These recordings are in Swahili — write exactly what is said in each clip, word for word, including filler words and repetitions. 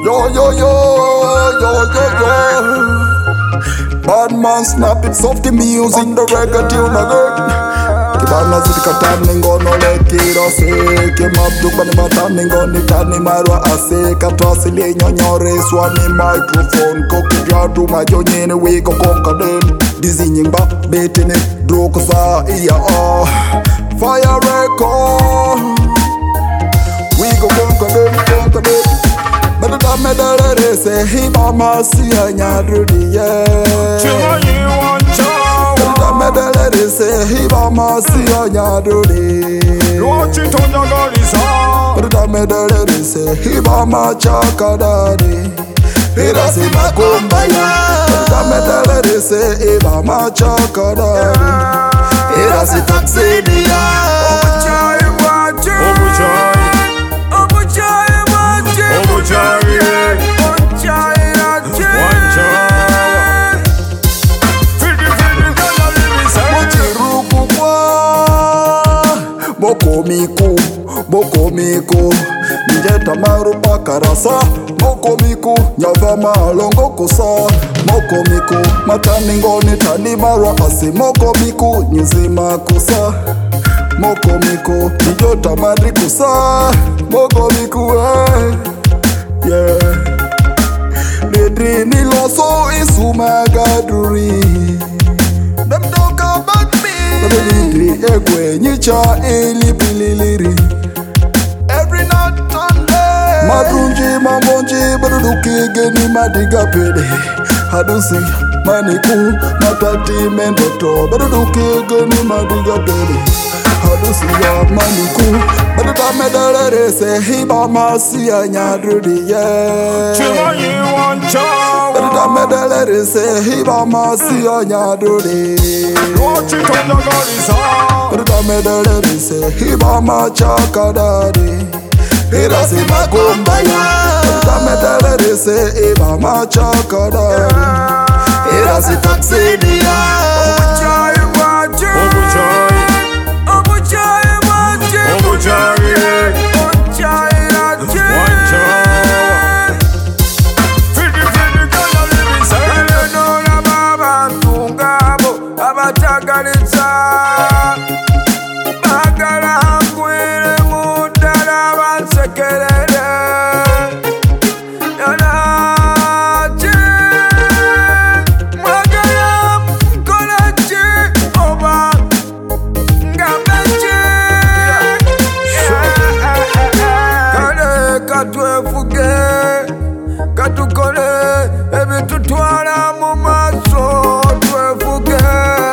Yo, yo, yo, yo, yo, yo. Bad man snap it soft the music, the reggae tune again. Kibana zika tani ngono lekira se Kimabdu bani matani ngoni tani marwa ase Katwasili nyonyore swani microphone Kokijadu majonyene wiko kokadem Dizi nyingba betene droko sa iya oh Fire record We go kokadem kokadem But the medal say he mama see a nyadrudi yeah Chimanyi wancha The medal say he mama see a nyadrudi Luachi tonya galisa But the medal say he mama chaka daddy Ira si makumba ya But the medal say he mama chaka daddy Ira si taxi dia Obuchai wachi Obuchai Obuchai wachi Obuchai Obuchai wachi Wancha Fidi fidi gana libisa Mochiruku kwa Boko miku Boko miku Njeta maru pakarasa Moko miku Nyava malongo kusa Moko miku Matani ngoni tani marwa asi Moko miku Nyizima kusa Moko miku Njota madri kusa Moko miku eh. Yeah Ledri ni loso isumagaduri Them talk about me Ledri egwe nyicha ili pililiri Every night and day Madrunji mamonji Baruduki geni madiga pede Hadusi maniku Matati mendoto Baruduki geni madiga pede Hadusi ya maniku Baruda medalere se hiba masi ya nyadrudi yeah Chimanyi wancha Baruda medalere se hiba masi ya nyadrudi Luachi tonya galisa Baruda medalere se hiba machaka daddy Ira si makumba ya Baruda medalere se hiba machaka daddy Ira si taxi dia Obuchai wachi Obuchai Obuchai wachi Obuchai Obuchai wachi Wancha Fidi fidi gana libisa Eleno na baba tungabo Abatagalitsa Bagala ngwile mudala bansekelele Yanachi Mwagala mkolachi Oba Ngamechi Kale katwefuge Katukole Ebi tutwala mu maso Twefuge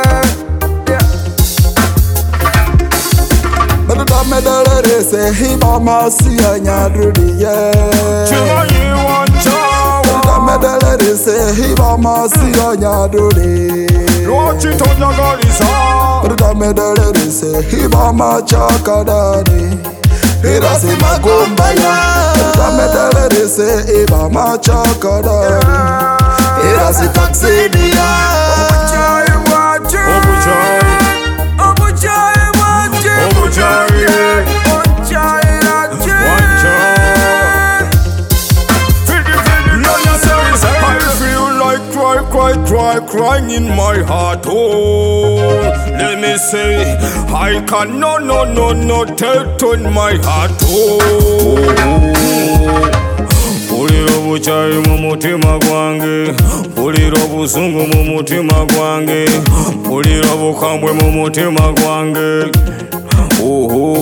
Baruda medalere se hiba masi ya nyadrudi yeah Chimanyi wancha Baruda medalere se hiba masi ya nyadrudi Luachi tonya galisa Baruda medalere se hiba machaka daddy Ira si makumba ya Baruda medalere se hiba machaka daddy Ira si taxi dia Obuchai wachi Obuchai Obuchai wachi Obuchai Obuchai wachi Wancha Fidi fidi gana libisa I feel like cry, cry, cry, crying in my heart oh Let me say I can no, no, no, no take in my heart oh Pulira obuchai mu mutima gwange Pulira obusungu mu mutima gwange Pulira obukambwe mu mutima gwange Oho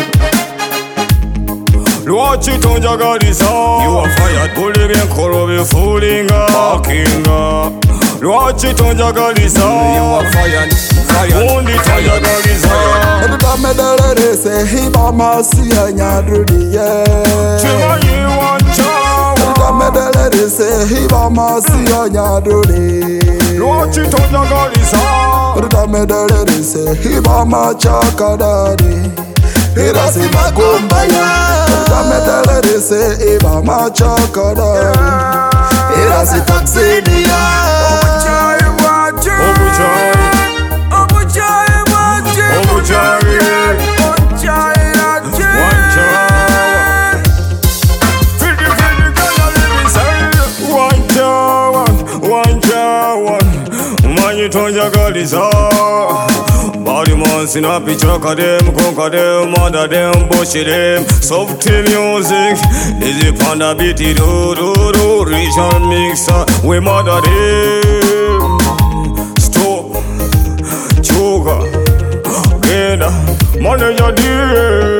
Luachi tonjagalisa You are fired Pulira enkolo bifulinga Akinga Luachi tonjagalisa You are fired Fired Undi tonjagalisa Baruda medalere se hiba masi ya nyadrudi yeah Chimanyi wancha Baruda medalere se hiba masi ya nyadrudi Luachi tonjagalisa Baruda medalere se hiba machaka daddy Ira si makumba ya Baruda medalere se hiba machaka daddy Ira si taxi dia Obuchai wachi Obuchai Obuchai wachi Obuchai Obuchai wachi Wancha Fidi fidi gana libisa visa. Body man in a picture of them, conquer them, mother them, bullshit them. Soft music, easy panda beat it, do do do. Regional mixer, we mother them. Stop, choker, get money your dear.